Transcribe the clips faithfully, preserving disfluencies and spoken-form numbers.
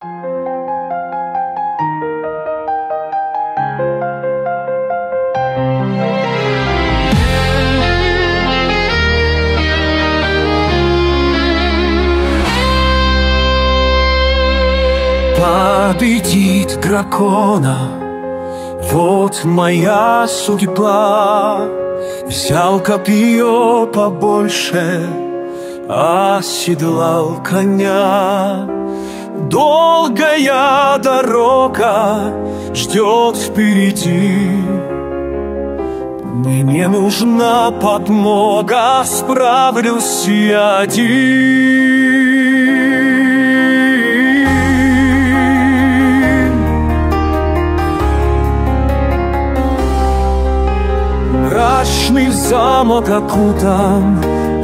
Победить дракона, вот моя судьба. Взял копье побольше, оседлал коня. Долгая дорога ждет впереди. Мне нужна подмога, справлюсь я один. Мрачный замок окутан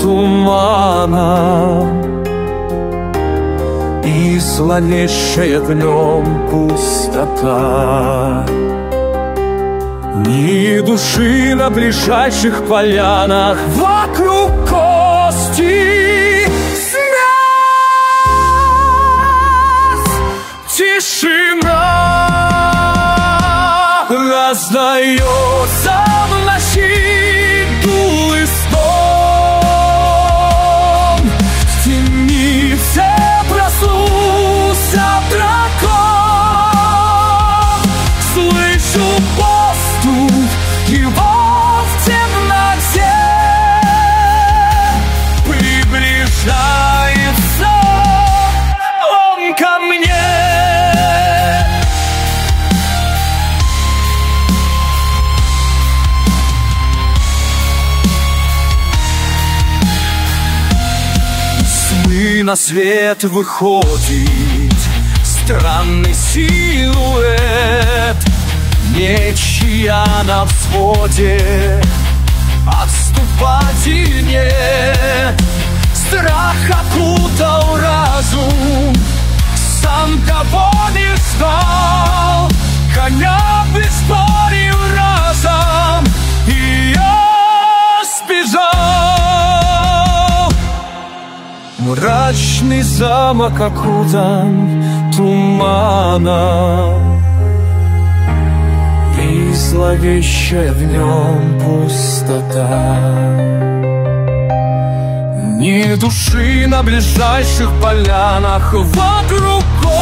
туманом, и зловещая в нем пустота. Ни души на ближайших полянах, вокруг кости смерть. Тишина раздается в ночи, дул и стон. В темнице проснулся дракон. Слышу его в темноте, приближается он ко мне. Сны на свет выходит странный силуэт. Меч я на взводе, отступать и нет. Страх окутал разум, сам того не знал. Коня пришпорил разом, и я сбежал. Мрачный замок окутан туманом, и зловещая в нем пустота. Ни души на ближайших полянах, вокруг